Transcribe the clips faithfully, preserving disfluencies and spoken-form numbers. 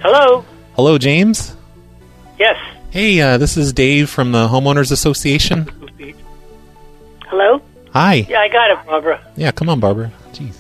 Hello? Hello, James? Yes. Hey, uh, this is Dave from the Homeowners Association. Hello? Hi. Yeah, I got it, Barbara. Yeah, come on, Barbara. Jeez.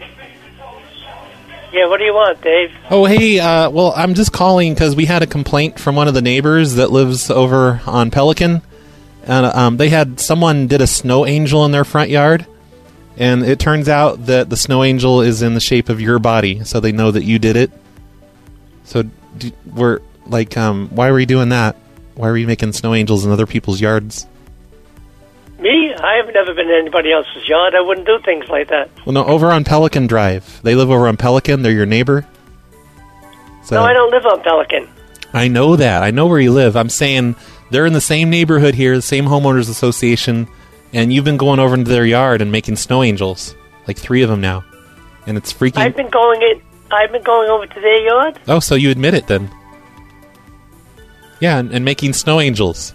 Yeah, what do you want, Dave? Oh, hey, uh, well, I'm just calling because we had a complaint from one of the neighbors that lives over on Pelican. And um, they had someone did a snow angel in their front yard. And it turns out that the snow angel is in the shape of your body, so they know that you did it. So do, we're like, um, why were you doing that? Why were you making snow angels in other people's yards? Me? I have never been in anybody else's yard. I wouldn't do things like that. Well, no, over on Pelican Drive. They live over on Pelican. They're your neighbor. So, no, I don't live on Pelican. I know that. I know where you live. I'm saying they're in the same neighborhood here, the same homeowners association, and you've been going over into their yard and making snow angels, like three of them now, and it's freaking. I've been going in. I've been going over to their yard. Oh, so you admit it then? Yeah, and, and making snow angels.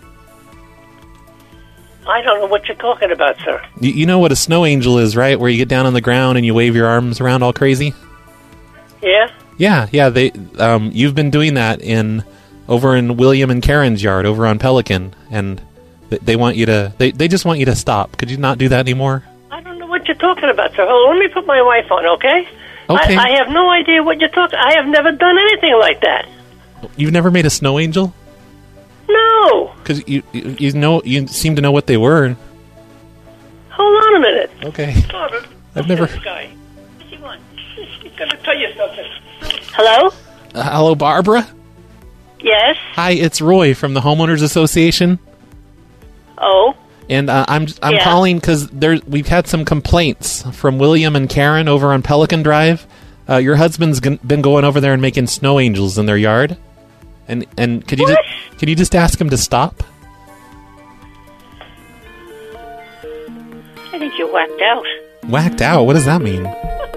I don't know what you're talking about, sir. You, you know what a snow angel is, right? Where you get down on the ground and you wave your arms around all crazy. Yeah. Yeah, yeah. They, um, you've been doing that in over in William and Karen's yard over on Pelican, and th- they want you to. They, they just want you to stop. Could you not do that anymore? I don't know what you're talking about, sir. Hold on, let me put my wife on, okay? Okay. I, I have no idea what you're talking. I have never done anything like that. You've never made a snow angel? No. Because you, you you know you seem to know what they were. Hold on a minute. Okay. Barbara, I've never. This guy. What's he want? He's going to tell you something. Hello? Uh, hello, Barbara? Yes? Hi, it's Roy from the Homeowners Association. Oh? And uh, I'm I'm Yeah. calling because there we've had some complaints from William and Karen over on Pelican Drive. Uh, your husband's g- been going over there and making snow angels in their yard. And and could you What? just, could you just ask him to stop? I think you whacked out. Whacked out? What does that mean?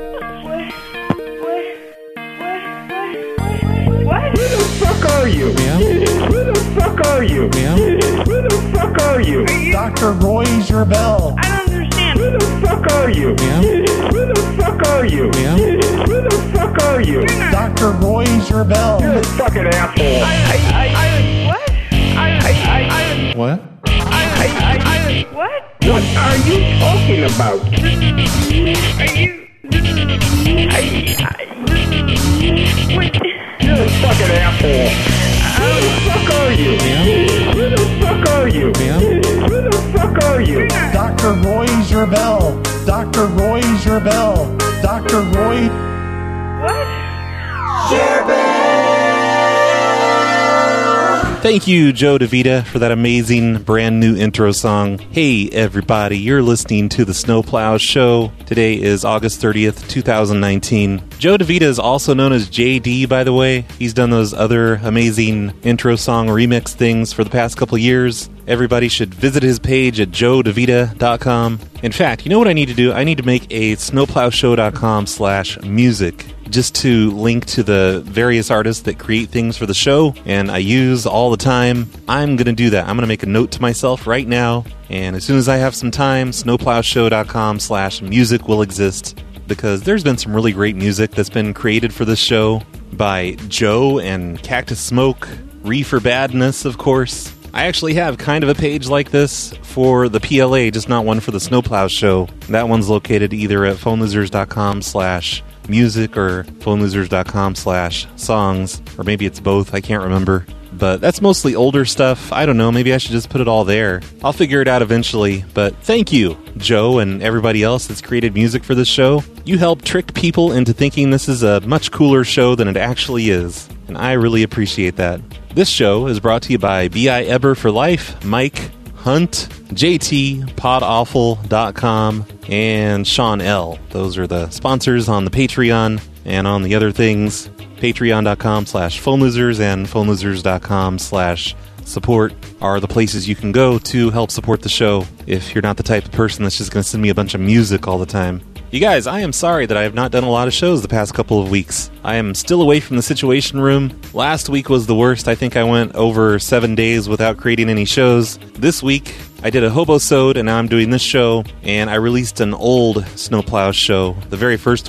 What? Who the fuck are you? Yeah. Who the fuck are you? Yeah. Who the fuck are you? Doctor Roy Gerbel. I don't understand. Who the fuck are you? Yeah. Who the fuck are you? Yeah. Who the fuck are you? Doctor Roy Gerbel. You're a fucking asshole. I, I, I, what? I, I, I, What? I, I, I, what? What are you talking about? Are you? I, I, what? You're a fucking asshole. Who the fuck are you? Yeah. Who the fuck are you? Yeah. Who the fuck are you? Doctor Roy Gerbel. Doctor Roy Gerbel. Doctor Roy. Thank you, Joe DeVita, for that amazing brand new intro song. Hey, everybody, you're listening to the Snowplow Show. Today is August thirtieth, twenty nineteen. Joe DeVita is also known as J D, by the way. He's done those other amazing intro song remix things for the past couple years. Everybody should visit his page at joe devita dot com. In fact, you know what I need to do? I need to make a snowplowshow dot com slash music just to link to the various artists that create things for the show and I use all the time. I'm going to do that. I'm going to make a note to myself right now, and as soon as I have some time, snowplowshow dot com slash music will exist, because there's been some really great music that's been created for this show by Joe and Cactus Smoke, Reefer Badness, of course. I actually have kind of a page like this for the P L A, just not one for the Snowplow Show. That one's located either at phone losers dot com slash music or phone losers dot com slash songs, or maybe it's both, I can't remember. But that's mostly older stuff. I don't know, maybe I should just put it all there. I'll figure it out eventually. But thank you, Joe and everybody else that's created music for this show. You helped trick people into thinking this is a much cooler show than it actually is, and I really appreciate that. This show is brought to you by B I Eber for Life, Mike Hunt, J T, pod awful dot com, and Sean L. Those are the sponsors on the Patreon and on the other things. Patreon dot com slash phone losers and phone losers dot com slash support are the places you can go to help support the show if you're not the type of person that's just going to send me a bunch of music all the time. You guys, I am sorry that I have not done a lot of shows the past couple of weeks. I am still away from the Situation Room. Last week was the worst. I think I went over seven days without creating any shows. This week, I did a Hobosode, and now I'm doing this show, and I released an old Snowplow show, the very first one.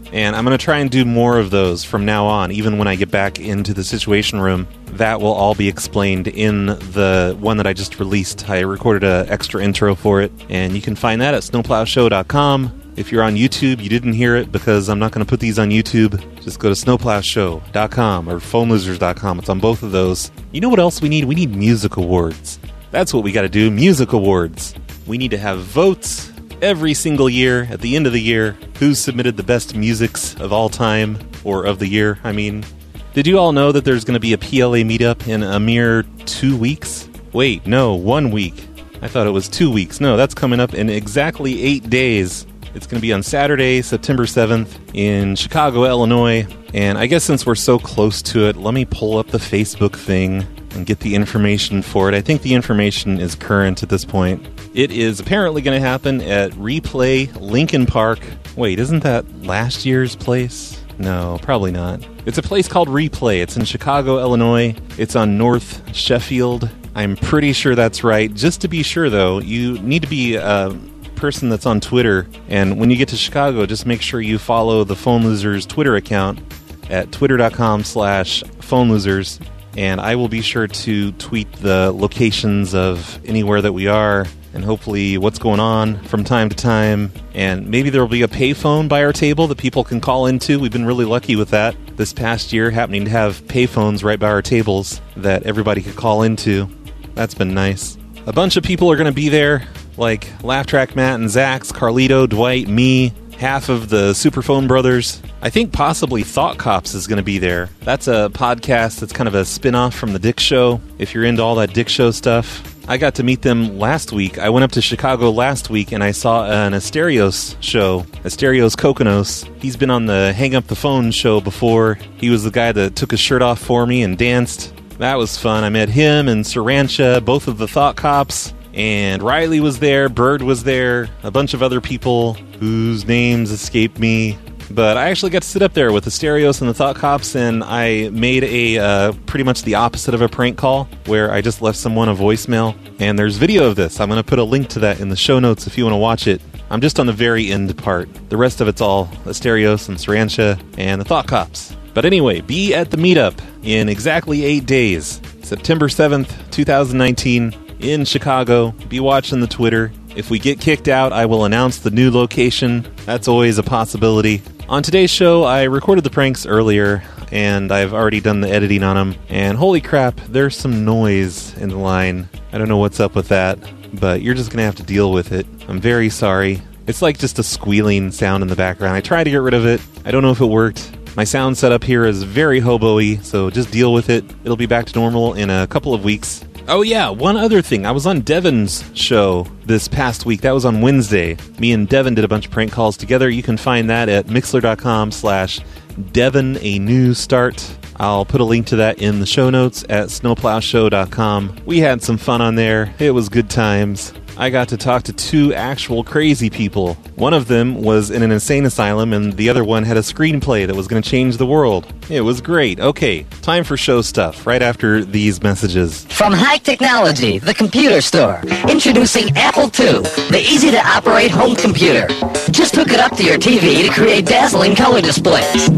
And I'm going to try and do more of those from now on, even when I get back into the Situation Room. That will all be explained in the one that I just released. I recorded an extra intro for it, and you can find that at snowplow show dot com. If you're on YouTube, you didn't hear it because I'm not going to put these on YouTube. Just go to snowplow show dot com or phone losers dot com. It's on both of those. You know what else we need? We need music awards. That's what we got to do, music awards. We need to have votes every single year, at the end of the year, who's submitted the best musics of all time, or of the year, I mean. Did you all know that there's going to be a P L A meetup in a mere two weeks? Wait, no, one week. I thought it was two weeks. No, that's coming up in exactly eight days. It's going to be on Saturday, September seventh, in Chicago, Illinois. And I guess since we're so close to it, let me pull up the Facebook thing and get the information for it. I think the information is current at this point. It is apparently going to happen at Replay Lincoln Park. Wait, isn't that last year's place? No, probably not. It's a place called Replay. It's in Chicago, Illinois. It's on North Sheffield. I'm pretty sure that's right. Just to be sure, though, you need to be a person that's on Twitter. And when you get to Chicago, just make sure you follow the Phone Losers Twitter account at twitter.com slash phone losers. And I will be sure to tweet the locations of anywhere that we are and hopefully what's going on from time to time. And maybe there will be a payphone by our table that people can call into. We've been really lucky with that this past year, happening to have payphones right by our tables that everybody could call into. That's been nice. A bunch of people are going to be there, like Laugh Track Matt and Zax, Carlito, Dwight, me, half of the Superphone Brothers. I think possibly Thought Cops is going to be there. That's a podcast that's kind of a spin-off from The Dick Show, if you're into all that Dick Show stuff. I got to meet them last week. I went up to Chicago last week and I saw an Asterios show, Asterios Kokonos. He's been on the Hang Up the Phone show before. He was the guy that took his shirt off for me and danced. That was fun. I met him and Sarancha, both of the Thought Cops. And Riley was there, Bird was there, a bunch of other people whose names escape me. But I actually got to sit up there with Asterios and the Thought Cops, and I made a uh, pretty much the opposite of a prank call, where I just left someone a voicemail. And there's video of this. I'm going to put a link to that in the show notes if you want to watch it. I'm just on the very end part. The rest of it's all Asterios and Sarancha and the Thought Cops. But anyway, be at the meetup in exactly eight days. September seventh, twenty nineteen. In Chicago. Be watching the Twitter. If we get kicked out, I will announce the new location. That's always a possibility. On today's show, I recorded the pranks earlier, and I've already done the editing on them. And holy crap, there's some noise in the line. I don't know what's up with that, but you're just going to have to deal with it. I'm very sorry. It's like just a squealing sound in the background. I tried to get rid of it. I don't know if it worked. My sound setup here is very hobo-y, so just deal with it. It'll be back to normal in a couple of weeks. Oh yeah, one other thing. I was on Devin's show this past week. That was on Wednesday. Me and Devin did a bunch of prank calls together. You can find that at mixler.com slash Devin a new start. I'll put a link to that in the show notes at snowplow show dot com. We had some fun on there. It was good times. I got to talk to two actual crazy people. One of them was in an insane asylum, and the other one had a screenplay that was going to change the world. It was great. Okay, time for show stuff, right after these messages. From High Technology, the computer store, introducing Apple two, the easy-to-operate home computer. Just hook it up to your T V to create dazzling color displays.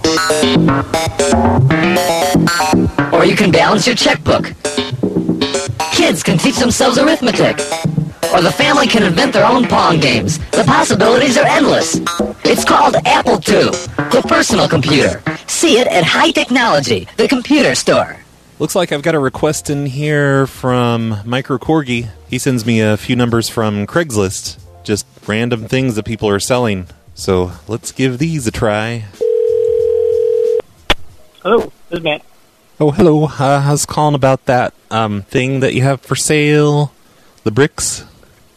Or you can balance your checkbook. Kids can teach themselves arithmetic. Or the family can invent their own Pong games. The possibilities are endless. It's called Apple two, the personal computer. See it at High Technology, the computer store. Looks like I've got a request in here from Micro Corgi. He sends me a few numbers from Craigslist. Just random things that people are selling. So let's give these a try. Hello, this is Matt. Oh, hello. Uh, I was calling about that um, thing that you have for sale. The bricks.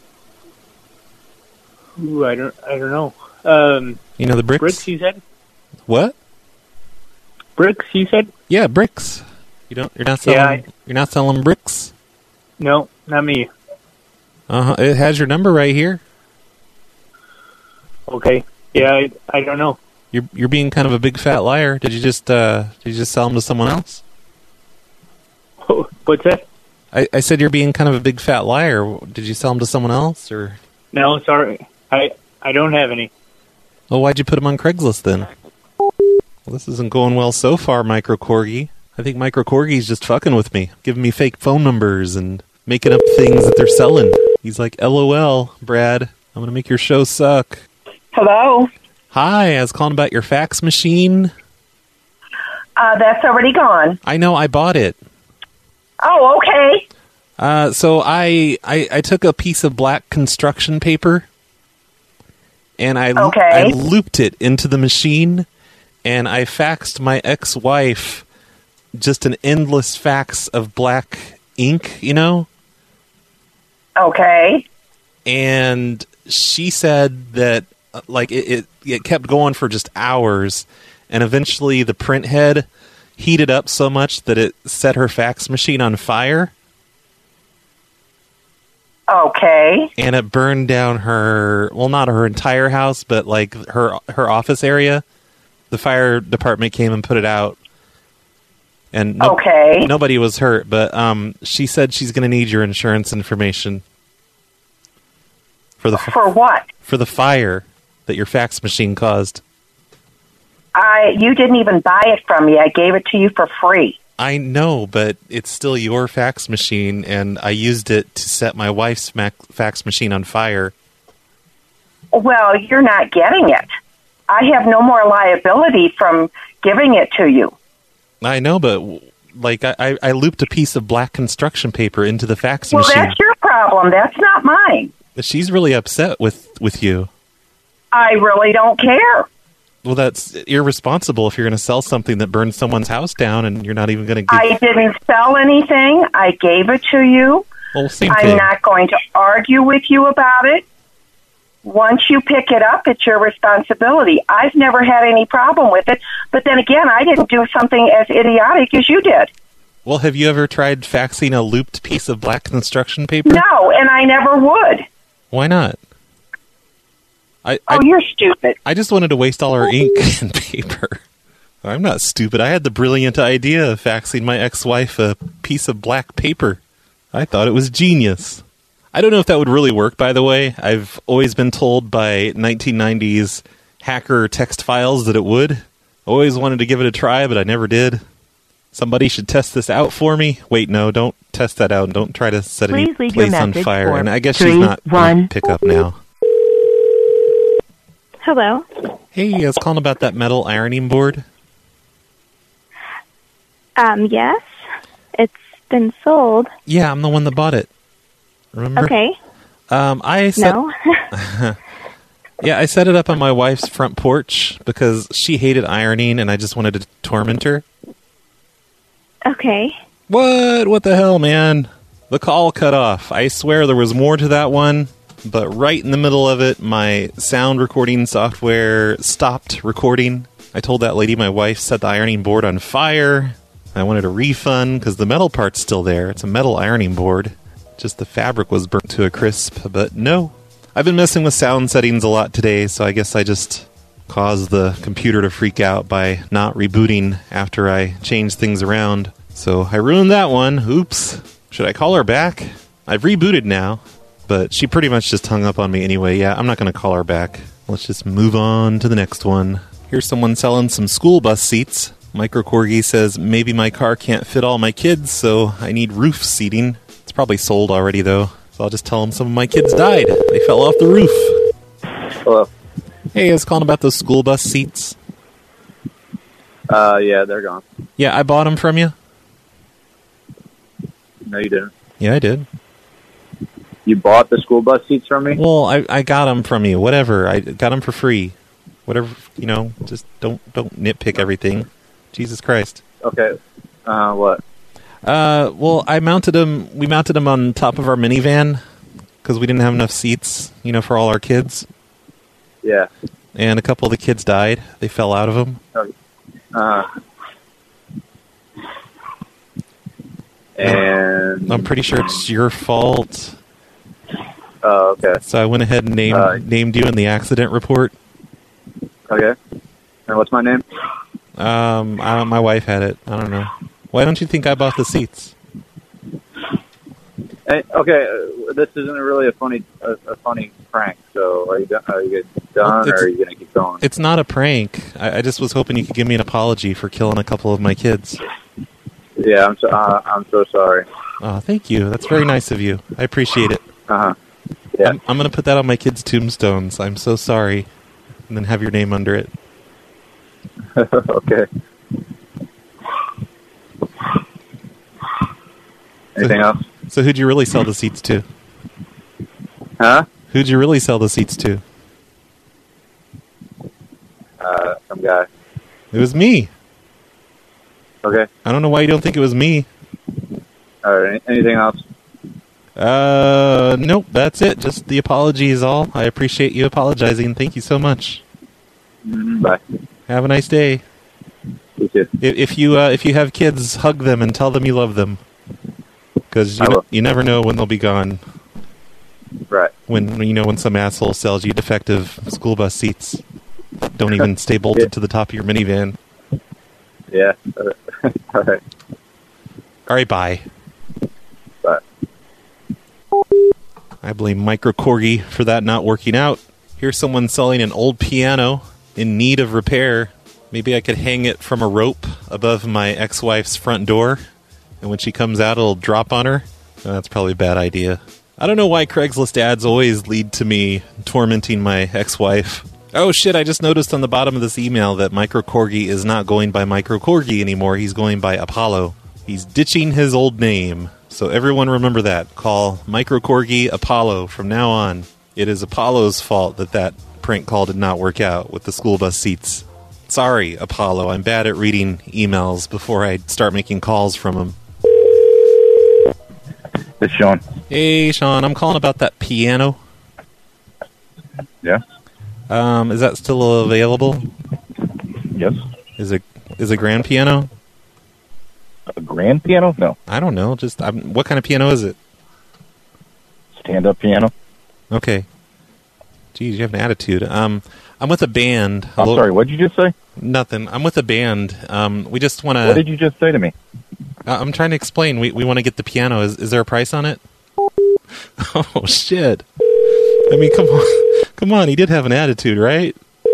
Ooh, I don't, I don't know. Um, you know the bricks? Bricks, you said? What? Bricks, you said? Yeah, bricks. You don't. You're not selling. Yeah, I, you're not selling bricks. No, not me. Uh huh. It has your number right here. Okay. Yeah, I, I don't know. You're you're being kind of a big fat liar. Did you just uh did you just sell them to someone else? What's that? I, I said you're being kind of a big fat liar. Did you sell them to someone else or? No, sorry. I I don't have any. Well, why'd you put them on Craigslist then? Well, this isn't going well so far, Micro Corgi. I think Micro Corgi's just fucking with me, giving me fake phone numbers and making up things that they're selling. He's like, LOL, Brad, I'm gonna make your show suck. Hello? Hi, I was calling about your fax machine. Uh, that's already gone. I know, I bought it. Oh, okay. Uh, so I, I I took a piece of black construction paper and I, okay. I looped it into the machine and I faxed my ex-wife just an endless fax of black ink, you know? Okay. And she said that like it, it, it kept going for just hours and eventually the print head heated up so much that it set her fax machine on fire. Okay. And it burned down her, well, not her entire house, but like her her office area. The fire department came and put it out. And no, okay. nobody was hurt, but um, she said she's going to need your insurance information. For the f- For what? For the fire that your fax machine caused. I you didn't even buy it from me. I gave it to you for free. I know, but it's still your fax machine, and I used it to set my wife's mac- fax machine on fire. Well, you're not getting it. I have no more liability from giving it to you. I know, but like I, I looped a piece of black construction paper into the fax well, machine. Well, that's your problem. That's not mine. She's really upset with, with you. I really don't care. Well, that's irresponsible if you're going to sell something that burns someone's house down and you're not even going to give... I didn't sell anything. I gave it to you. Well, same I'm thing. not going to argue with you about it. Once you pick it up, it's your responsibility. I've never had any problem with it. But then again, I didn't do something as idiotic as you did. Well, have you ever tried faxing a looped piece of black construction paper? No, and I never would. Why not? I, oh, I, you're stupid. I just wanted to waste all our ink and paper. I'm not stupid. I had the brilliant idea of faxing my ex-wife a piece of black paper. I thought it was genius. I don't know if that would really work, by the way. I've always been told by nineteen nineties hacker text files that it would. Always wanted to give it a try, but I never did. Somebody should test this out for me. Wait, no, don't test that out. Don't try to set any place on fire. And I guess she's not going to pick up now. Hello. Hey, I was calling about that metal ironing board. Um, yes. It's been sold. Yeah, I'm the one that bought it. Remember? Okay. Um, I set, No. Yeah, I set it up on my wife's front porch because she hated ironing and I just wanted to torment her. Okay. What? What the hell, man? The call cut off. I swear there was more to that one. But right in the middle of it, my sound recording software stopped recording. I told that lady my wife set the ironing board on fire. I wanted a refund because the metal part's still there. It's a metal ironing board. Just the fabric was burnt to a crisp. But no. I've been messing with sound settings a lot today, so I guess I just caused the computer to freak out by not rebooting after I changed things around. So I ruined that one. Oops. Should I call her back? I've rebooted now. But she pretty much just hung up on me anyway. Yeah, I'm not going to call her back. Let's just move on to the next one. Here's someone selling some school bus seats. Micro Corgi says, maybe my car can't fit all my kids, so I need roof seating. It's probably sold already, though. So I'll just tell them some of my kids died. They fell off the roof. Hello. Hey, I was calling about those school bus seats. Uh, yeah, they're gone. Yeah, I bought them from you. No, you didn't. Yeah, I did. You bought the school bus seats from me? Well, I, I got them from you. Whatever. I got them for free. Whatever, you know, just don't don't nitpick everything. Jesus Christ. Okay. Uh, what? Uh, well, I mounted them. We mounted them on top of our minivan because we didn't have enough seats, you know, for all our kids. Yeah. And a couple of the kids died. They fell out of them. Uh, and I'm pretty sure it's your fault. Oh, okay. So I went ahead and named uh, named you in the accident report. Okay. And what's my name? Um, I don't, my wife had it. I don't know. Why don't you think I bought the seats? Hey, okay, uh, this isn't really a funny a, a funny prank. So are you done? Are you done, Well, or are you going to keep going? It's not a prank. I, I just was hoping you could give me an apology for killing a couple of my kids. Yeah, I'm so uh, I'm so sorry. Oh, thank you. That's very nice of you. I appreciate it. Uh huh. Yeah. I'm, I'm going to put that on my kids' tombstones. I'm so sorry, and then have your name under it. Okay. Anything else? So who'd you really sell the seats to? Huh? Who'd you really sell the seats to? Uh, some guy. It was me. Okay. I don't know why you don't think it was me. All right. Any, anything else? Uh, nope, that's it. Just the apology is all. I appreciate you apologizing. Thank you so much. Mm, bye. Have a nice day. You too. If, if you uh, if you have kids, hug them and tell them you love them. Because you, I know, will. you never know when they'll be gone. Right. When you know when some asshole sells you defective school bus seats, don't even stay bolted Yeah. to the top of your minivan. Yeah. All right. All right, bye. Bye. I blame Micro Corgi for that not working out. Here's someone selling an old piano in need of repair. Maybe I could hang it from a rope above my ex-wife's front door, and when she comes out, it'll drop on her. Oh, that's probably a bad idea. I don't know why Craigslist ads always lead to me tormenting my ex-wife. Oh shit, I just noticed on the bottom of this email that Micro Corgi is not going by Micro Corgi anymore. He's going by Apollo. He's ditching his old name. So everyone remember that. Call Micro Corgi Apollo from now on. It is Apollo's fault that that prank call did not work out with the school bus seats. Sorry, Apollo. I'm bad at reading emails before I start making calls from him. It's Sean. Hey, Sean. I'm calling about that piano. Yeah? Um, is that still available? Yes. Is it is a grand piano? A grand piano? No. I don't know. Just I'm, what kind of piano is it? Stand-up piano. Okay. Geez, you have an attitude. Um, I'm with a band. I'm Hello? sorry, what did you just say? Nothing. I'm with a band. Um, we just want to... What did you just say to me? Uh, I'm trying to explain. We we want to get the piano. Is is there a price on it? Oh, shit. I mean, come on. Come on. He did have an attitude, right?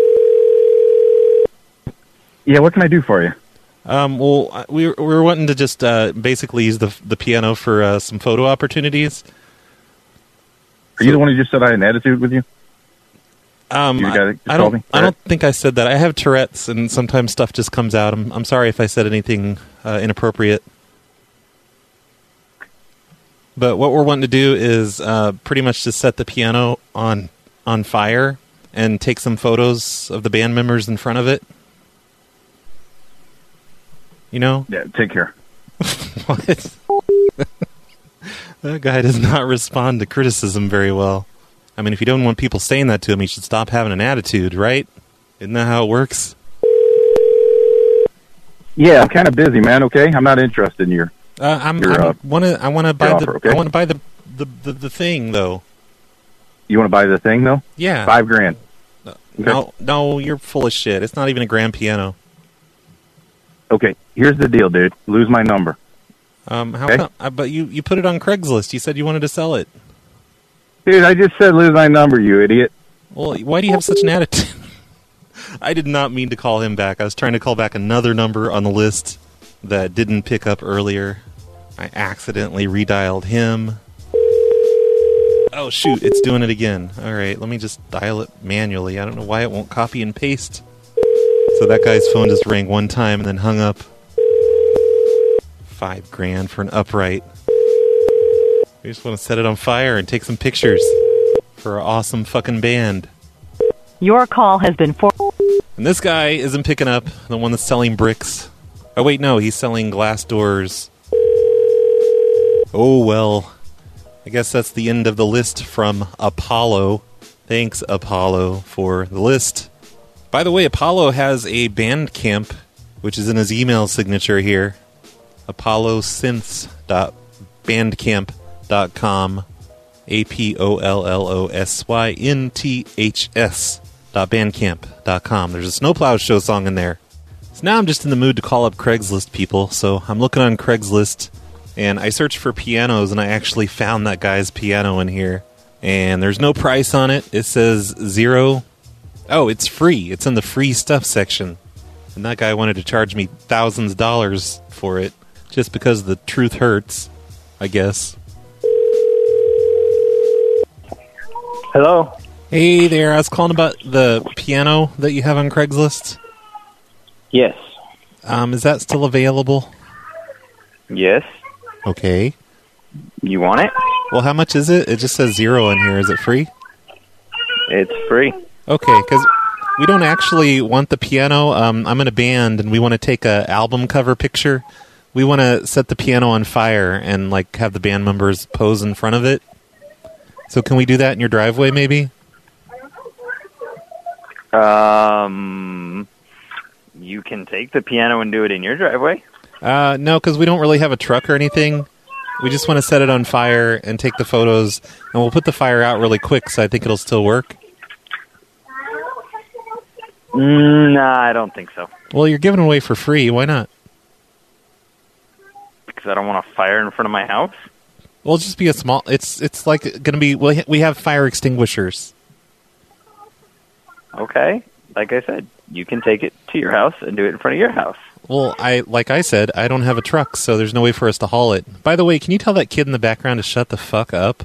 Yeah, what can I do for you? Um, well, I- we were, we were wanting to just uh, basically use the the piano for uh, some photo opportunities. Are you the one who just said I had an attitude with you? Um, You the guy that just I, I called don't. me? I don't think I said that. I have Tourette's, and sometimes stuff just comes out. I'm I'm sorry if I said anything uh, inappropriate. But what we're wanting to do is uh, pretty much just set the piano on on fire and take some photos of the band members in front of it. You know? Yeah, take care. What? That guy does not respond to criticism very well. I mean, if you don't want people saying that to him, he should stop having an attitude, right? Isn't that how it works? Yeah, I'm kind of busy, man, okay? I'm not interested in your... Uh, I'm, your, I'm uh, wanna, I want to buy your the. offer, okay? I want to buy the, the, the, the thing, though. You want to buy the thing, though? Yeah. Five grand. No, no, you're full of shit. It's not even a grand piano. Okay, here's the deal, dude. Lose my number. Um, how Okay. come? Uh, but you, you put it on Craigslist. You said you wanted to sell it. Dude, I just said lose my number, you idiot. Well, why do you have such an attitude? I did not mean to call him back. I was trying to call back another number on the list that didn't pick up earlier. I accidentally redialed him. Oh, shoot. It's doing it again. All right. Let me just dial it manually. I don't know why it won't copy and paste. So that guy's phone just rang one time and then hung up. Five grand for an upright. We just want to set it on fire and take some pictures for our awesome fucking band. Your call has been for... And this guy isn't picking up, the one that's selling bricks. Oh, wait, no, he's selling glass doors. Oh, well. I guess that's the end of the list from Apollo. Thanks, Apollo, for the list. By the way, Apollo has a Bandcamp, which is in his email signature here. apollo synths dot bandcamp dot com. A P O L L O S Y N T H S dot bandcamp dot com. There's a Snowplow Show song in there. So now I'm just in the mood to call up Craigslist people, so I'm looking on Craigslist, And I searched for pianos, and I actually found that guy's piano in here. And there's no price on it. It says zero. Oh, it's free. It's in the free stuff section. And that guy wanted to charge me thousands of dollars for it, just because the truth hurts, I guess. Hello? Hey there, I was calling about the piano that you have on Craigslist. Yes. Um, is that still available? Yes. Okay. You want it? Well, how much is it? It just says zero in here. Is it free? It's free. Okay, because we don't actually want the piano. Um, I'm in a band, and we want to take a album cover picture. We want to set the piano on fire and like have the band members pose in front of it. So can we do that in your driveway, maybe? Um, you can take the piano and do it in your driveway. Uh, no, because we don't really have a truck or anything. We just want to set it on fire and take the photos, and we'll put the fire out really quick, so I think it'll still work. Mm, nah, I don't think so. Well, you're giving it away for free. Why not? Because I don't want a fire in front of my house. Well, it'll just be a small... It's it's like going to be... Well, we have fire extinguishers. Okay. Like I said, you can take it to your house and do it in front of your house. Well, I like I said, I don't have a truck, so there's no way for us to haul it. By the way, can you tell that kid in the background to shut the fuck up?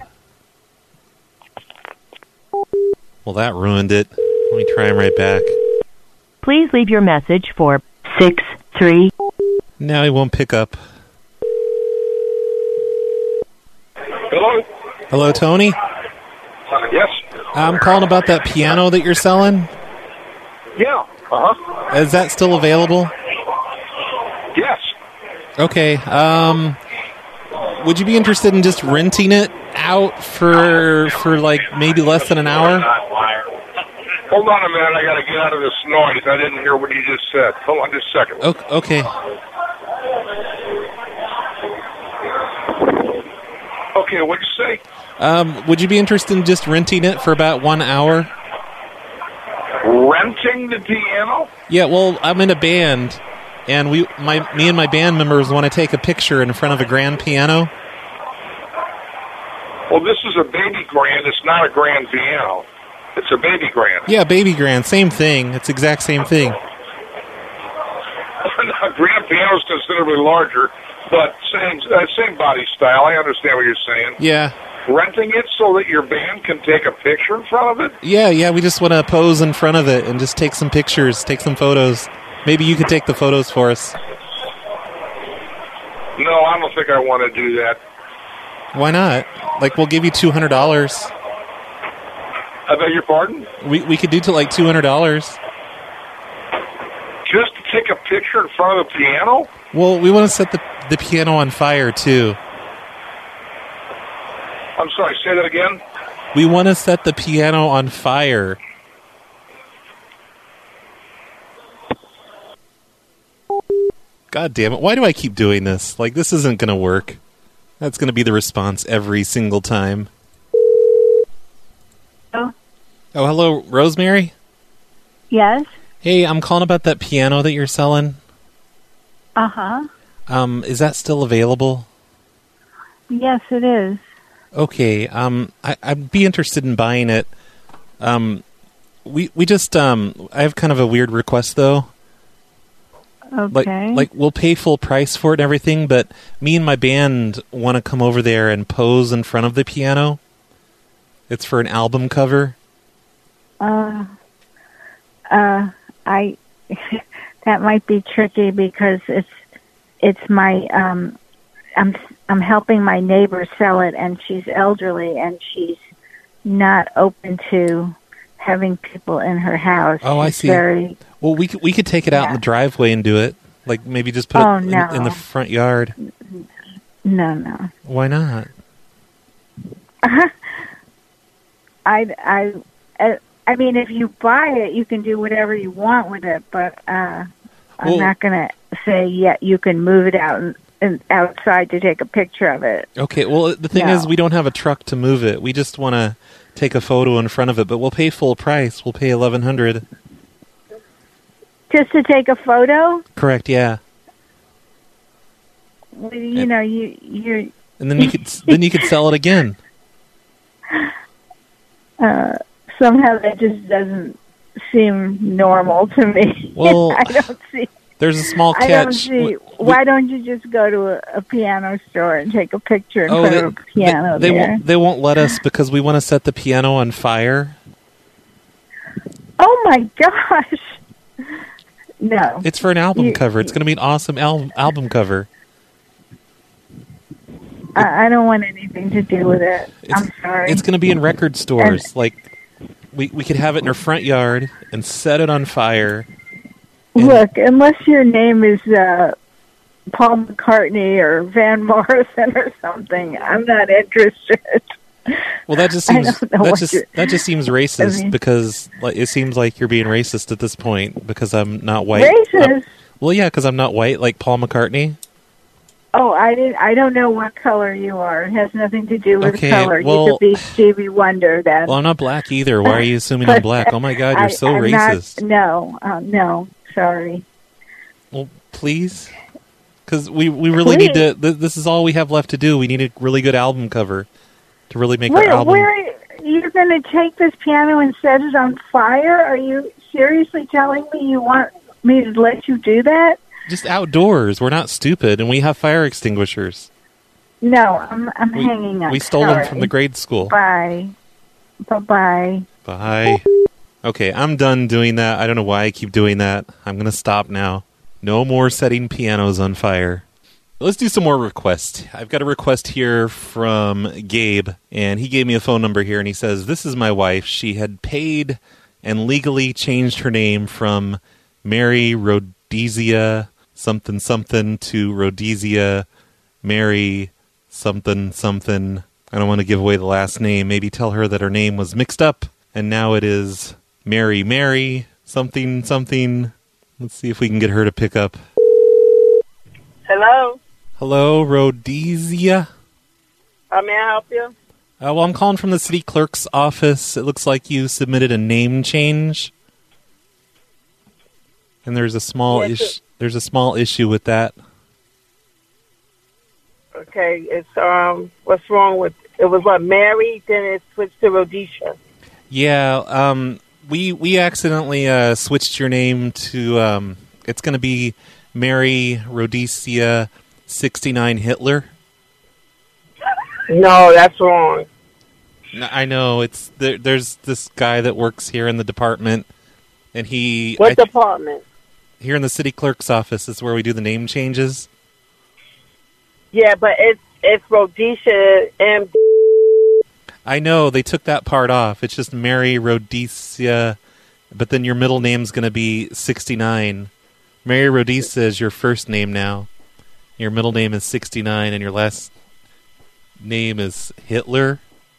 Well, that ruined it. Let me try him right back. Please leave your message for six three. Now he won't pick up. Hello? Hello, Tony? Yes? I'm calling about that piano that you're selling. Yeah. Uh-huh. Is that still available? Yes. Okay. Um, would you be interested in just renting it out for for like maybe less than an hour? Hold on a minute. I got to get out of this noise. I didn't hear what you just said. Hold on just a second. Okay. Okay, what'd you say? Um, would you be interested in just renting it for about one hour? Renting the piano? Yeah, well, I'm in a band, and we, my, me and my band members want to take a picture in front of a grand piano. Well, this is a baby grand. It's not a grand piano. It's a baby grand. Yeah, baby grand, same thing. It's the exact same thing. Grand piano is considerably larger, but same uh, same body style. I understand what you're saying. Yeah. Renting it so that your band can take a picture in front of it? Yeah, yeah, we just want to pose in front of it and just take some pictures, take some photos. Maybe you could take the photos for us. No, I don't think I want to do that. Why not? Like, we'll give you two hundred dollars. I beg your pardon? We we could do to like two hundred dollars. Just to take a picture in front of the piano? Well, we want to set the, the piano on fire, too. I'm sorry, say that again? We want to set the piano on fire. God damn it. Why do I keep doing this? Like, this isn't going to work. That's going to be the response every single time. Oh. Oh, hello, Rosemary? Yes. Hey, I'm calling about that piano that you're selling. Uh-huh. Um, is that still available? Yes, it is. Okay, um, I, I'd be interested in buying it. Um, we we just um, I have kind of a weird request though. Okay. Like, like we'll pay full price for it and everything, but me and my band want to come over there and pose in front of the piano. It's for an album cover. Uh, uh, I that might be tricky because it's it's my um, I'm I'm helping my neighbor sell it, and she's elderly, and she's not open to having people in her house. Oh, I She's see. Very, well, we could, we could take it out Yeah. in the driveway and do it. Like maybe just put Oh, it in, no. in the front yard. no, no. Why not? I, I, uh, I mean, if you buy it, you can do whatever you want with it, but uh, I'm Well- not going to say, yeah, you can move it out and, and outside to take a picture of it. Okay, well, the thing No. is we don't have a truck to move it. We just want to take a photo in front of it, but we'll pay full price. We'll pay eleven hundred dollars. Just to take a photo? Correct, yeah. well, you know, you you. And then you could then you could sell it again. Uh, somehow that just doesn't seem normal to me. Well, I don't see. There's a small catch. I don't see. Why don't you just go to a, a piano store and take a picture in Oh, front they, of a piano they, they there? won't. They won't let us because we want to set the piano on fire. Oh my gosh! No, It's for an album You- cover. It's going to be an awesome al- album cover. I, I don't want anything to do with it. I'm sorry. It's going to be in record stores. Like we we could have it in our front yard and set it on fire. Look, unless your name is uh, Paul McCartney or Van Morrison or something, I'm not interested. Well, that just I seems don't know that what just you're- that just seems racist I mean- because like, it seems like you're being racist at this point because I'm not white. Racist? Uh, well, yeah, because I'm not white like Paul McCartney. Oh, I didn't. I don't know what color you are. It has nothing to do with Okay, color. well- you could be Stevie Wonder then. Well, I'm not black either. Why are you assuming I'm black? Oh my God, you're I- so I'm not- racist. no, uh, no, sorry. Well, please, because we we really need Please. to. Th- this is all we have left to do. We need a really good album cover to really make Where, our album. where you're going to take this piano and set it on fire? Are you seriously telling me you want me to let you do that? Just outdoors. We're not stupid, and we have fire extinguishers. No, I'm I'm We, hanging up. we stole Sorry. them from the grade school. Bye. Bye-bye. Bye. Okay, I'm done doing that. I don't know why I keep doing that. I'm going to stop now. No more setting pianos on fire. Let's do some more requests. I've got a request here from Gabe, and he gave me a phone number here, and he says, this is my wife. She had paid and legally changed her name from Mary Rhodesia something something to Rhodesia Mary something something. I don't want to give away the last name. Maybe tell her that her name was mixed up, and now it is Mary Mary something something. Let's see if we can get her to pick up. Hello. Hello, Rhodesia. How may I help you? Uh, well, I'm calling from the city clerk's office. It looks like you submitted a name change, and there's a small Yes, issue. There's a small issue with that. Okay, it's um, what's wrong with it? Was what Mary, then it switched to Rhodesia. Yeah, um, we we accidentally uh, switched your name to. Um, it's going to be Mary Rhodesia sixty-nine Hitler. No, that's wrong. No, I know it's there, there's this guy that works here in the department, and he What I- department? here in the city clerk's office is where we do the name changes. Yeah, but it's it's Rhodesia M. I know they took that part off. It's just Mary Rhodesia, but then your middle name's going to be sixty-nine. Mary Rhodesia is your first name now. Your middle name is sixty-nine, and your last name is Hitler.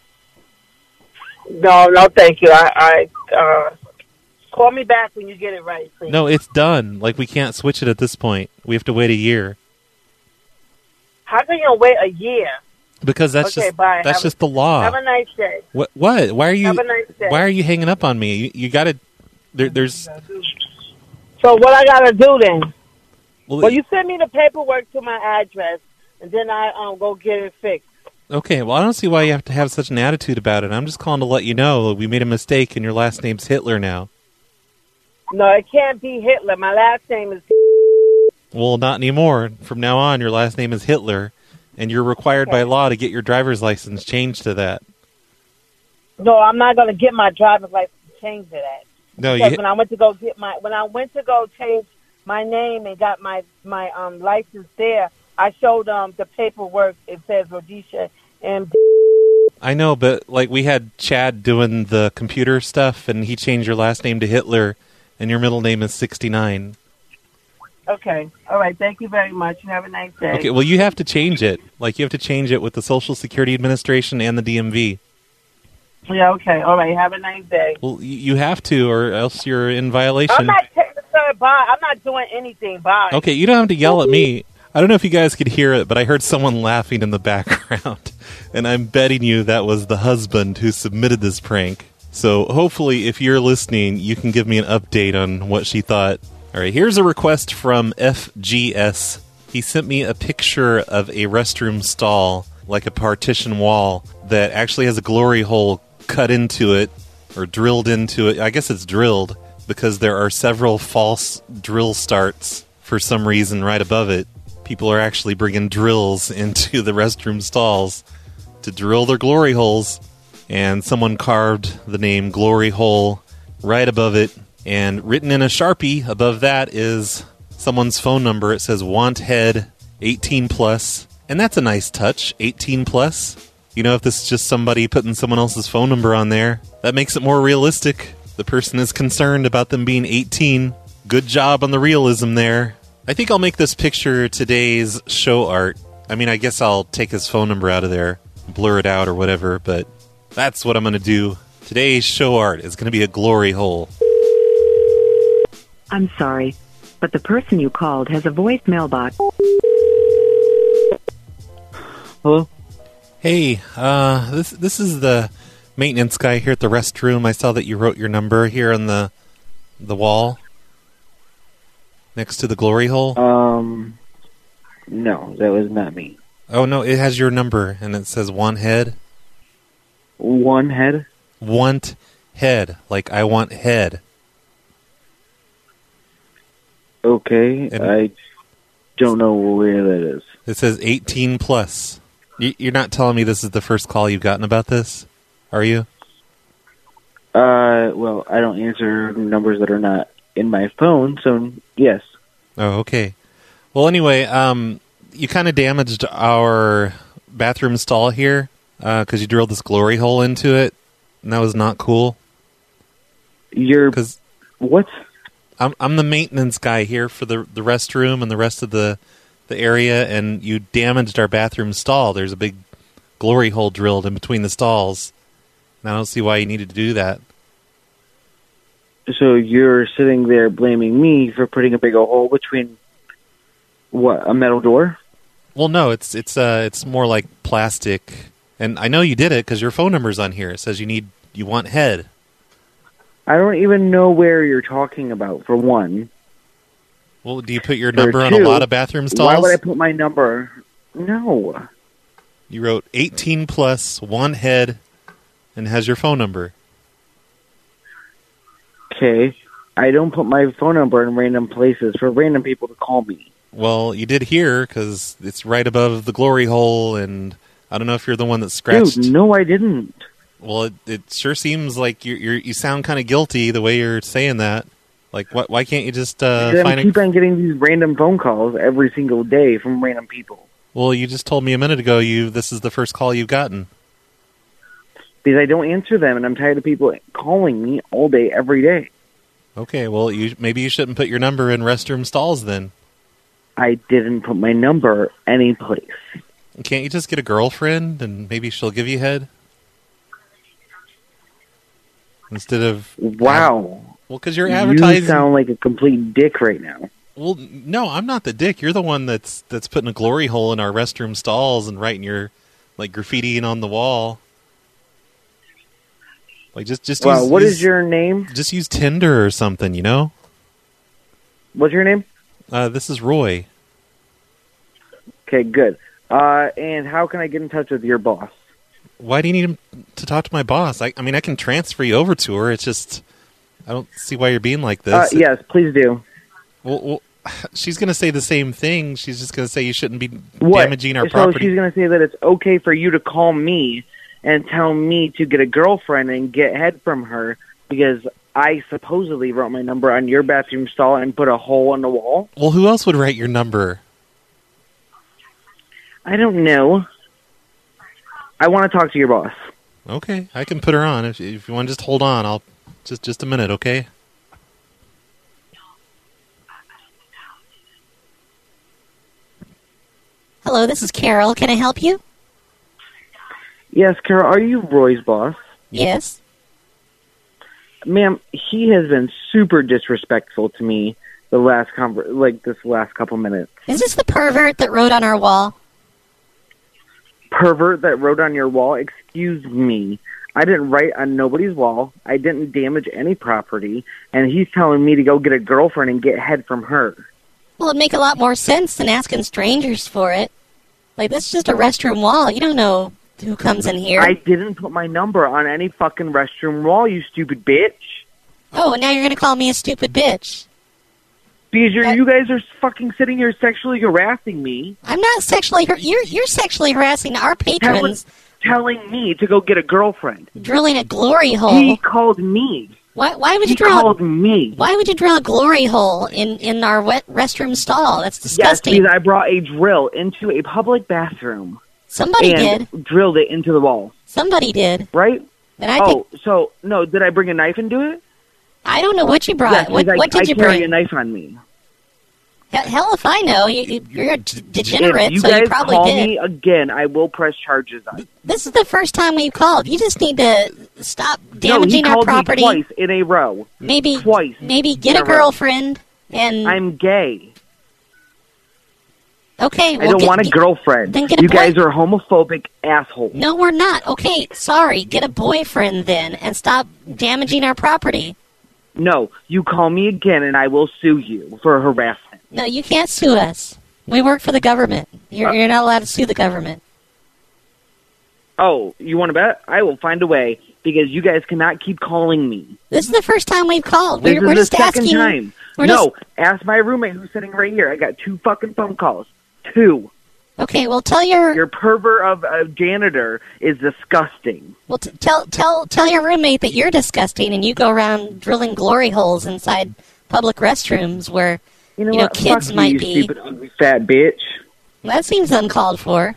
No, no, thank you. I, I uh, call me back when you get it right, please. No, it's done. Like, we can't switch it at this point. We have to wait a year. How can you wait a year? Because that's Okay, just bye. that's Have just a- the law. Have a nice day. What? What? Why are you? Have a nice day. Why are you hanging up on me? You, you got to. There, there's. So what I gotta do then? Well, Well, you send me the paperwork to my address, and then I um go get it fixed. Okay. Well, I don't see why you have to have such an attitude about it. I'm just calling to let you know we made a mistake, and your last name's Hitler now. No, it can't be Hitler. My last name is. Well, not anymore. From now on, your last name is Hitler, and you're required by law to get your driver's license changed to that. No, I'm not gonna get my driver's license changed to that. No, Because you. when I went to go get my when I went to go change my name and got my my um license there, I showed um the paperwork. It says Rhodesia M. I know, but like we had Chad doing the computer stuff, and he changed your last name to Hitler, and your middle name is sixty-nine. Okay, all right. Thank you very much. Have a nice day. Okay, well, you have to change it. Like, you have to change it with the Social Security Administration and the D M V. Yeah. Okay. All right. Have a nice day. Well, y- you have to, or else you're in violation. I'm not taking sir, bye. I'm not doing anything. Bye. Okay, you don't have to yell at me. I don't know if you guys could hear it, but I heard someone laughing in the background. And I'm betting you that was the husband who submitted this prank. So hopefully, if you're listening, you can give me an update on what she thought. All right, here's a request from F G S He sent me a picture of a restroom stall, like a partition wall, that actually has a glory hole cut into it, or drilled into it. I guess it's drilled, because there are several false drill starts for some reason right above it. People are actually bringing drills into the restroom stalls to drill their glory holes. And someone carved the name Glory Hole right above it. And written in a Sharpie above that is someone's phone number. It says Want Head eighteen plus. And that's a nice touch, eighteen plus. You know, if this is just somebody putting someone else's phone number on there, that makes it more realistic. The person is concerned about them being eighteen. Good job on the realism there. I think I'll make this picture today's show art. I mean, I guess I'll take his phone number out of there, blur it out or whatever, but that's what I'm going to do. Today's show art is going to be a glory hole. I'm sorry, but the person you called has a voicemail box. Hello? Hey, uh, this this is the maintenance guy here at the restroom. I saw that you wrote your number here on the the wall next to the glory hole. Um, no, that was not me. Oh, no, it has your number, and it says one head. One head? Want head, like I want head. Okay, and I don't know where that is. It says eighteen plus. You're not telling me this is the first call you've gotten about this, are you? Uh, well, I don't answer numbers that are not in my phone, so yes. Oh, okay. Well, anyway, um, you kind of damaged our bathroom stall here because uh, you drilled this glory hole into it, and that was not cool. You're... Cause what? I'm I'm the maintenance guy here for the the restroom and the rest of the the area, and you damaged our bathroom stall. There's a big glory hole drilled in between the stalls, and I don't see why you needed to do that. So you're sitting there blaming me for putting a big old hole between what, a metal door? Well, no, it's it's uh it's more like plastic, and I know you did it because your phone number's on here. It says you need you want head. I don't even know where you're talking about, for one. Well, do you put your For number two, on a lot of bathroom stalls? Why would I put my number? No. You wrote eighteen plus, one head, and has your phone number. Okay. I don't put my phone number in random places for random people to call me. Well, you did here because it's right above the glory hole, and I don't know if you're the one that scratched. Dude, no, I didn't. Well, it, it sure seems like you're, you're, you sound kind of guilty the way you're saying that. Like, what, why can't you just uh, I find keep a... on getting these random phone calls every single day from random people. Well, you just told me a minute ago you this is the first call you've gotten. Because I don't answer them, and I'm tired of people calling me all day, every day. Okay, well, you maybe you shouldn't put your number in restroom stalls then. I didn't put my number any place. Can't you just get a girlfriend, and maybe she'll give you head? Instead of... Wow. Well, because you're advertising... You sound like a complete dick right now. Well, no, I'm not the dick. You're the one that's that's putting a glory hole in our restroom stalls and writing your, like, graffitiing on the wall. Like, just, just Wow, use, what use, is your name? Just use Tinder or something, you know? What's your name? Uh, this is Roy. Okay, good. Uh, and how can I get in touch with your boss? Why do you need him to talk to my boss? I, I mean, I can transfer you over to her. It's just, I don't see why you're being like this. Uh, yes, please do. Well, well she's going to say the same thing. She's just going to say you shouldn't be What? damaging our so property. she's going to say that it's okay for you to call me and tell me to get a girlfriend and get head from her because I supposedly wrote my number on your bathroom stall and put a hole in the wall? Well, who else would write your number? I don't know. I want to talk to your boss. Okay, I can put her on. If, if you want to just hold on, I'll just just a minute, okay? Hello, this is Carol. Can I help you? Yes, Carol, are you Roy's boss? Yes. Ma'am, he has been super disrespectful to me the last conver- like this last couple minutes. Is this the pervert that wrote on our wall? Pervert that wrote on your wall? Excuse me. I didn't write on nobody's wall. I didn't damage any property. And he's telling me to go get a girlfriend and get head from her. Well, it'd make a lot more sense than asking strangers for it. Like, this is just a restroom wall. You don't know who comes in here. I didn't put my number on any fucking restroom wall, you stupid bitch. Oh, and now you're going to call me a stupid bitch. Because you're, you guys are fucking sitting here sexually harassing me. I'm not sexually... Har- you're, you're sexually harassing our patrons. Telling, telling me to go get a girlfriend. Drilling a glory hole. He called me. Why, why would he you drill... He called me. Why would you drill a glory hole in, in our wet restroom stall? That's disgusting. Yes, because I brought a drill into a public bathroom. Somebody and did. drilled it into the wall. Somebody did. Right? And I oh, think... so, no, did I bring a knife and do it? I don't know what you brought. Yes, what, I, what did I you carry bring? a knife on me. Hell if I know. You, you're a degenerate, if you so guys you probably call did. me again, I will press charges on you. This is the first time we've called. You just need to stop No, damaging he our called property. me twice in a row. Maybe twice. Maybe get in a a row. girlfriend and. I'm gay. Okay, I well, don't get, want a get- girlfriend. then get a you boy- guys are homophobic assholes. No, we're not. Okay, sorry. Get a boyfriend then, and stop damaging our property. No, you call me again and I will sue you for harassment. No, you can't sue us. We work for the government. You're, you're not allowed to sue the government. Oh, you want to bet? I will find a way because you guys cannot keep calling me. This is the first time we've called. This We're, is we're the just second asking. time. We're No, just- ask my roommate who's sitting right here. I got two fucking phone calls. Two. Okay, well, tell your Your pervert of a janitor is disgusting. well t- tell tell tell your roommate that you're disgusting, and you go around drilling glory holes inside public restrooms where You know you know, what? kids Fuck might you, you be. stupid, ugly, fat bitch. That seems uncalled for.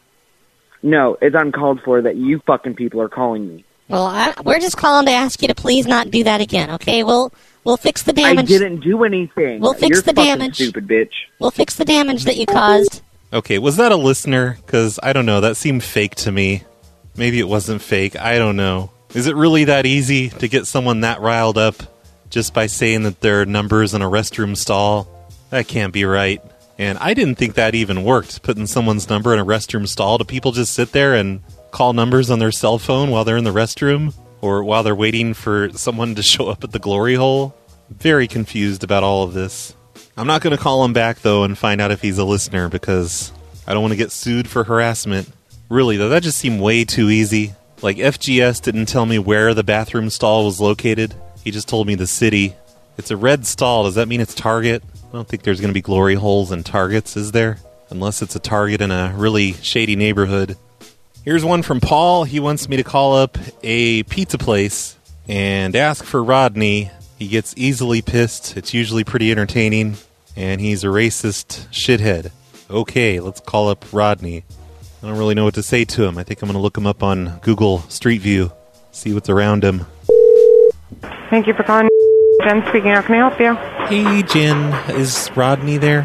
No, it's uncalled for that you fucking people are calling me. Well, I, we're just calling to ask you to please not do that again. Okay, we'll we'll fix the damage. I didn't do anything. We'll fix You're the fucking damage. stupid bitch. We'll fix the damage that you caused. Okay, was that a listener? Because, I don't know, that seemed fake to me. Maybe it wasn't fake. I don't know. Is it really that easy to get someone that riled up just by saying that their number's in a restroom stall? That can't be right. And I didn't think that even worked, putting someone's number in a restroom stall. Do people just sit there and call numbers on their cell phone while they're in the restroom? Or while they're waiting for someone to show up at the glory hole? Very confused about all of this. I'm not going to call him back, though, and find out if he's a listener, because I don't want to get sued for harassment. Really, though, that just seemed way too easy. Like, F G S didn't tell me where the bathroom stall was located. He just told me the city. It's a red stall. Does that mean it's Target? I don't think there's going to be glory holes in Targets, is there? Unless it's a Target in a really shady neighborhood. Here's one from Paul. He wants me to call up a pizza place and ask for Rodney. He gets easily pissed. It's usually pretty entertaining. And he's a racist shithead. Okay, let's call up Rodney. I don't really know what to say to him. I think I'm going to look him up on Google Street View. See what's around him. Thank you for calling. Jen speaking. How can I help you? Hey, Jen. Is Rodney there?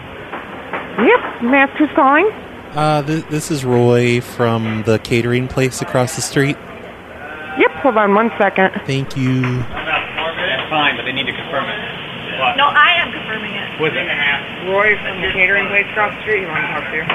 Yep. May I ask who's calling? Uh, th- this is Roy from the catering place across the street. Yep. Hold on one second. Thank you. That's fine, but they need to confirm it. What? No, I am confirming it. Was it? Roy from the catering place across the street. You want to talk to?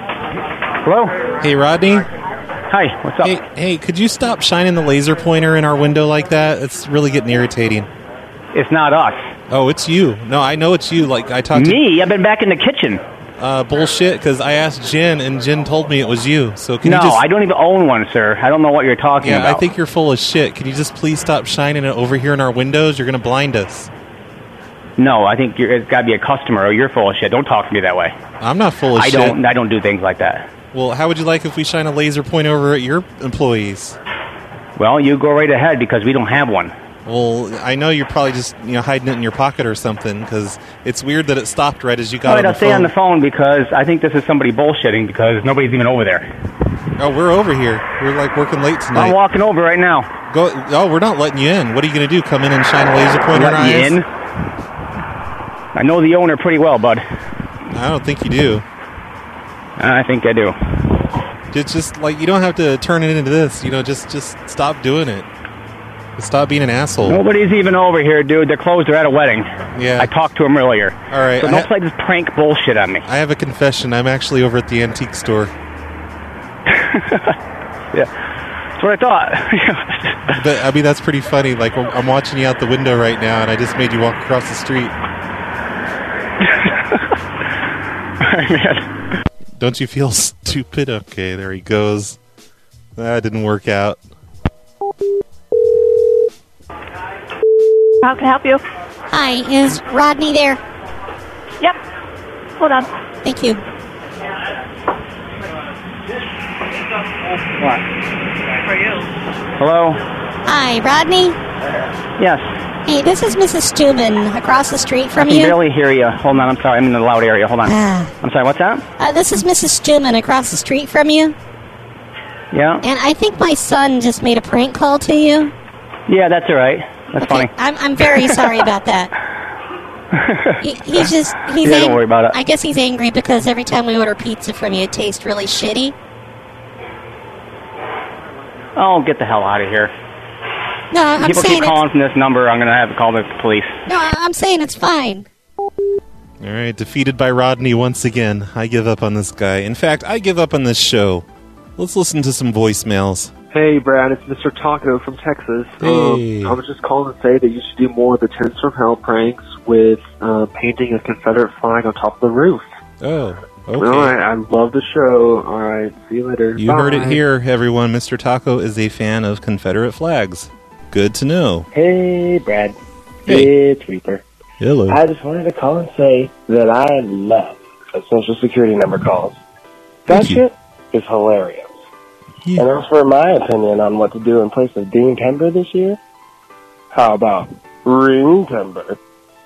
Hello? Hey, Rodney. Hi, what's up? Hey, hey, could you stop shining the laser pointer in our window like that? It's really getting irritating. It's not us. Oh, it's you. No, I know it's you. Like, I talked to... Me? I've been back in the kitchen. Uh, bullshit, because I asked Jen, and Jen told me it was you. So can no, you just... I don't even own one, sir. I don't know what you're talking yeah, about. I think you're full of shit. Can you just please stop shining it over here in our windows? You're going to blind us. No, I think you're, it's got to be a customer, or you're full of shit. Don't talk to me that way. I'm not full of I shit. don't. I don't do things like that. Well, how would you like if we shine a laser point over at your employees? Well, you go right ahead because we don't have one. Well, I know you're probably just you know hiding it in your pocket or something because it's weird that it stopped right as you got All right, on I'll the stay phone. on the phone because I think this is somebody bullshitting because nobody's even over there. Oh, we're over here. We're like working late tonight. I'm walking over right now. Go. Oh, we're not letting you in. What are you going to do? Come in and shine a laser point in our Let you eyes? in? I know the owner pretty well, bud. I don't think you do. I think I do. It's just like you don't have to turn it into this. You know, just just stop doing it. Stop being an asshole. Nobody's even over here, dude. They're closed. They're at a wedding. Yeah. I talked to him earlier. All right. So I don't ha- play this prank bullshit on me. I have a confession. I'm actually over at the antique store. Yeah. That's what I thought. But, I mean, that's pretty funny. Like, I'm watching you out the window right now, and I just made you walk across the street. Alright, man. Don't you feel stupid? Okay, there he goes. That didn't work out. How can I help you? Hi, is Rodney there? Yep. Hold on. Thank you. What? Hello? Hi, Rodney? Yes. Hey, this is Missus Steuben across the street from I can you. barely hear you. Hold on, I'm sorry. I'm in the loud area. Hold on. I'm sorry, what's that? Uh, this is Missus Steuben across the street from you. Yeah? And I think my son just made a prank call to you. Yeah, that's all right. That's Okay, funny. I'm I'm very sorry about that. He, he's just he's Yeah, ang- don't worry about it. I guess he's angry because every time we order pizza from you, it tastes really shitty. Oh, get the hell out of here. No, I'm People saying keep it's, calling from this number. I'm going to have to call the police. no, I'm saying it's fine. All right, defeated by Rodney once again. I give up on this guy. In fact, I give up on this show. Let's listen to some voicemails. Hey, Brad, it's Mister Taco from Texas. Hey. Um, I was just calling to say that you should do more of the Tents from Hell pranks with uh, painting a Confederate flag on top of the roof. Oh, okay. All right, I love the show. All right, see you later. You Bye. heard it here, everyone. Mister Taco is a fan of Confederate flags. Good to know. Hey, Brad. Hey. It's Reaper. Hello. I just wanted to call and say that I love the Social Security number calls. That shit is hilarious. Yeah. And as for my opinion on what to do in place of Dean Timber this year, how about Ring Timber?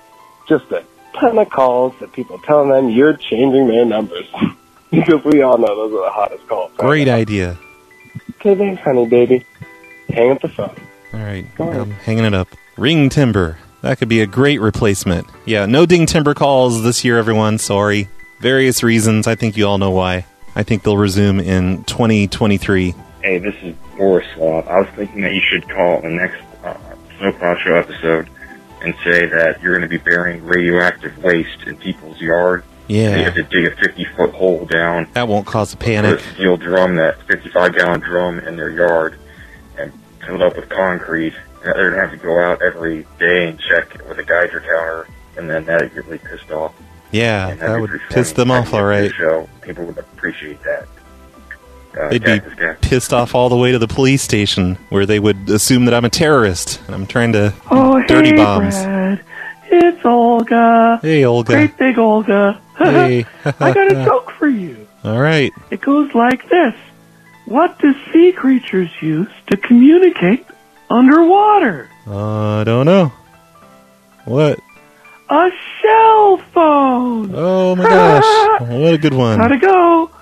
Just a ton of calls that people telling them you're changing their numbers. Because we all know those are the hottest calls. Great idea. Okay, thanks, honey, baby. Hang up the phone. All right, I'm hanging it up. Ring Timber. That could be a great replacement. Yeah, no Ding Timber calls this year, everyone. Sorry. Various reasons. I think you all know why. I think they'll resume in twenty twenty-three. Hey, this is Boris Sloth. I was thinking that you should call the next uh, Snowplow Show episode and say that you're going to be burying radioactive waste in people's yard. Yeah. And you have to dig a fifty-foot hole down. That won't cause a Put panic. a steel drum, that fifty-five gallon drum in their yard, and fill it up with concrete. And they're going to have to go out every day and check with a Geiger counter, and then that'd get really pissed off. Yeah, And that'd that be would pretty piss funny. them off, all right. Show. People would appreciate that. Uh, They'd be Cactus Cat. pissed off all the way to the police station, where they would assume that I'm a terrorist, and I'm trying to Oh, dirty hey, bombs. Brad. It's Olga. Hey, Olga. Great big Olga. Hey. I got a joke for you. All right. It goes like this. What do sea creatures use to communicate underwater? Uh, I don't know. What? A shell phone. Oh, my gosh. What a good one. Gotta go.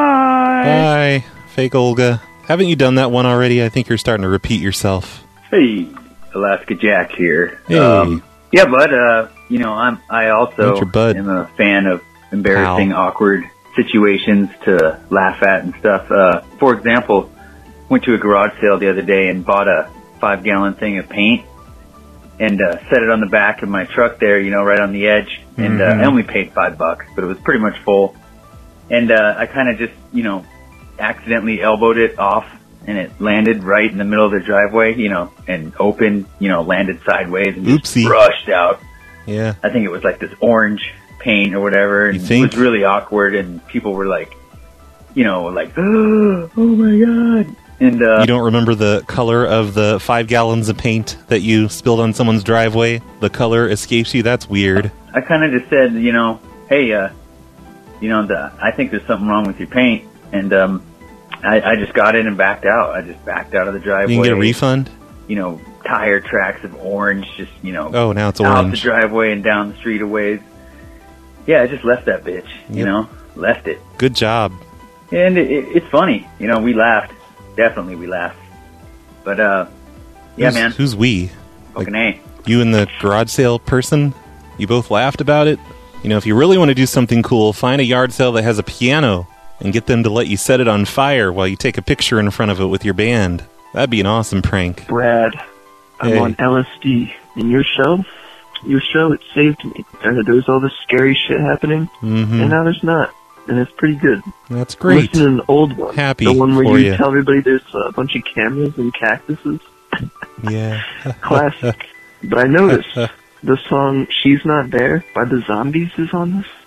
Bye. Bye, fake Olga. Haven't you done that one already? I think you're starting to repeat yourself. Hey, Alaska Jack here. Hey. Um, yeah, bud. Uh, you know, I'm. I also What's your bud? am a fan of embarrassing, awkward situations to laugh at and stuff. Uh, for example, went to a garage sale the other day and bought a five-gallon thing of paint and uh, set it on the back of my truck there. You know, right on the edge. And uh, Mhm. I only paid five bucks, but it was pretty much full. And uh, I kind of just, you know, accidentally elbowed it off, and it landed right in the middle of the driveway, you know, and opened, you know, landed sideways and just Oopsie. rushed out. Yeah. I think it was like this orange paint or whatever, and You think? it was really awkward, and people were like, you know, like, oh my god. And uh, You don't remember the color of the five gallons of paint that you spilled on someone's driveway? The color escapes you? That's weird. I kind of just said, you know, hey, uh, you know, the, I think there's something wrong with your paint, and um, I, I just got in and backed out. I just backed out of the driveway. You can get a refund? You know, tire tracks of orange, just, you know, Oh, now it's out the orange. driveway and down the street a ways. Yeah, I just left that bitch, you Yep. know, left it. Good job. And it, it, it's funny, you know, we laughed. Definitely we laughed. But, uh, yeah, who's, man, Who's we? fucking A. You and the garage sale person? You both laughed about it? You know, if you really want to do something cool, find a yard sale that has a piano and get them to let you set it on fire while you take a picture in front of it with your band. That'd be an awesome prank. Brad, I'm Hey. on L S D. In your show, your show, it saved me. There there was all this scary shit happening, Mhm. and now there's not. And it's pretty good. That's great. Listen to an old one. Happy The one where for you you. tell everybody there's a bunch of cameras and cactuses. Yeah. Classic. But I noticed the song She's Not There by the Zombies is on this.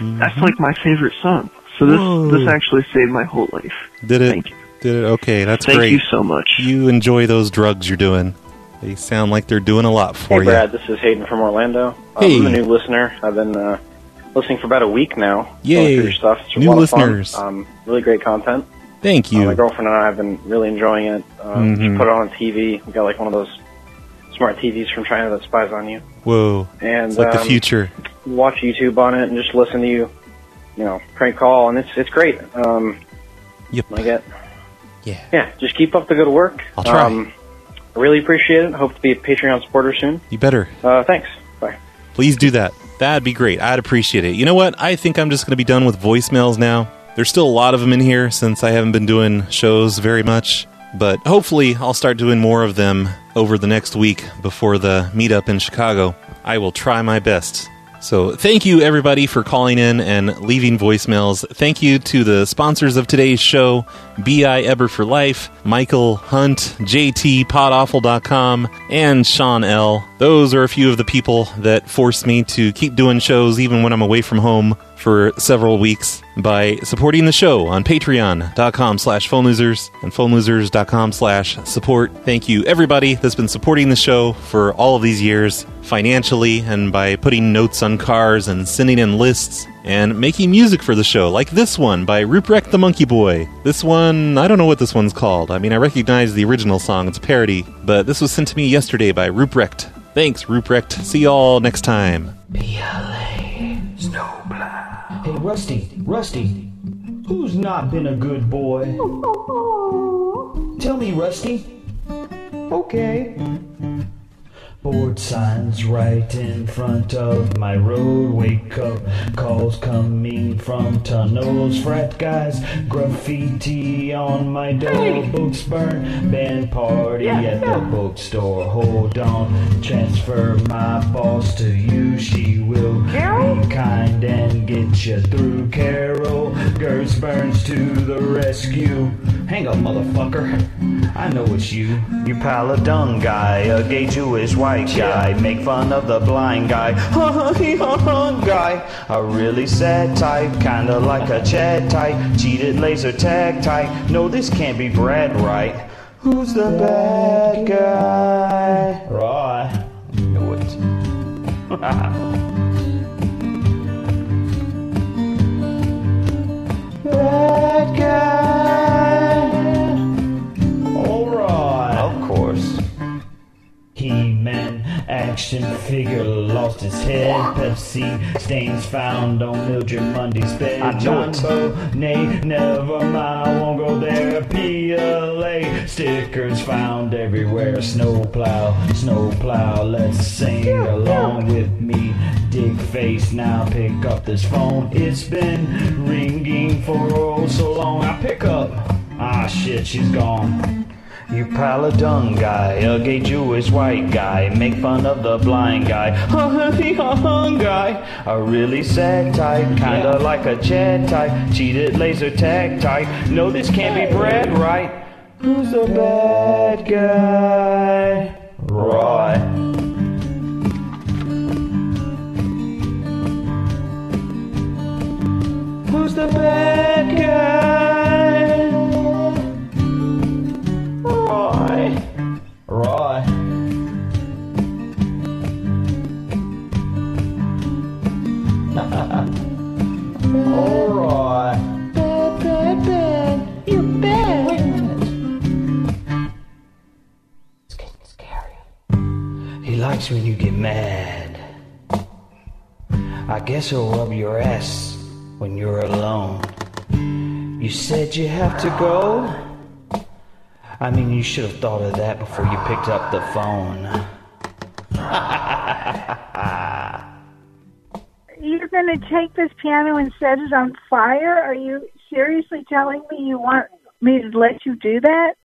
That's like my favorite song. So this Whoa. this actually saved my whole life. Did it? Thank you. Did it? Okay, that's Thank great. you so much. You enjoy those drugs you're doing. They sound like they're doing a lot for Hey, you. Brad, this is Hayden from Orlando. Hey. I'm a new listener. I've been uh, listening for about a week now. Yay. Going through your stuff. It's a New lot of listeners. fun. Um, really great content. Thank you. Uh, my girlfriend and I have been really enjoying it. Um, Mhm. She put it on T V. We got like one of those smart T Vs from China that spies on you. Whoa. And It's like the um, future. watch YouTube on it and just listen to you, you know, prank call, and it's it's great. Um, yep. I get. Yeah. Yeah. Just keep up the good work. I'll try. Um, I really appreciate it. Hope to be a Patreon supporter soon. You better. Uh, thanks. Bye. Please do that. That'd be great. I'd appreciate it. You know what? I think I'm just going to be done with voicemails now. There's still a lot of them in here since I haven't been doing shows very much. But hopefully I'll start doing more of them over the next week before the meetup in Chicago. I will try my best. So thank you, everybody, for calling in and leaving voicemails. Thank you to the sponsors of today's show, B I Eber for Life, Michael Hunt, J T Pod Awful dot com, and Sean L. Those are a few of the people that forced me to keep doing shows even when I'm away from home for several weeks by supporting the show on patreon.com slash phone losers and phone losers dot com slash support. Thank you, everybody that's been supporting the show for all of these years financially and by putting notes on cars and sending in lists and making music for the show, like this one by Ruprecht the Monkey Boy. This one, I don't know what this one's called. I mean, I recognize the original song. It's a parody, but this was sent to me yesterday by Ruprecht. Thanks, Ruprecht. See y'all next time. Snowplow. Hey, Rusty, Rusty, who's not been a good boy? Tell me, Rusty. Okay. Board signs right in front of my road. Wake up, calls coming from tunnels. Frat guys, graffiti on my door. Hey. Books burn, band party Yeah, at yeah. the bookstore. Hold on, transfer my boss to you. She will Carol? be kind and get you through. Carol, Gertz Burns to the rescue. Hang up, motherfucker. I know it's you. You pal of dung guy, a gay Jewish white guy. Make fun of the blind guy. guy. A really sad type, kinda like a Chad type. Cheated laser tag type. No, this can't be Brad, right? Who's the bad guy? Right. Knew it. Bad guy. Alright. Of course. He-Man action figure lost his head. Pepsi stains found on Mildred Monday's bed. I know John it. Bo, nay, never mind, I won't go there. P L A stickers found everywhere. Snowplow, snowplow, let's sing along with me. Dig face, now pick up this phone. It's been ringing for oh so long. I pick up. Ah shit, she's gone. You pal of dung guy, a gay Jewish white guy. Make fun of the blind guy. guy. A really sad type, kinda like a Chad type. Cheated laser tag type. No, this can't be Brad, right? Who's the bad guy? Roy. Who's the bad guy? Roy. Roy. Oh, Roy. Bad, bad, bad. You're bad. Wait a minute. It's getting scary. He likes when you get mad. I guess he'll rub your ass when you're alone. You said you have to go? I mean, you should have thought of that before you picked up the phone. You're going to take this piano and set it on fire? Are you seriously telling me you want me to let you do that?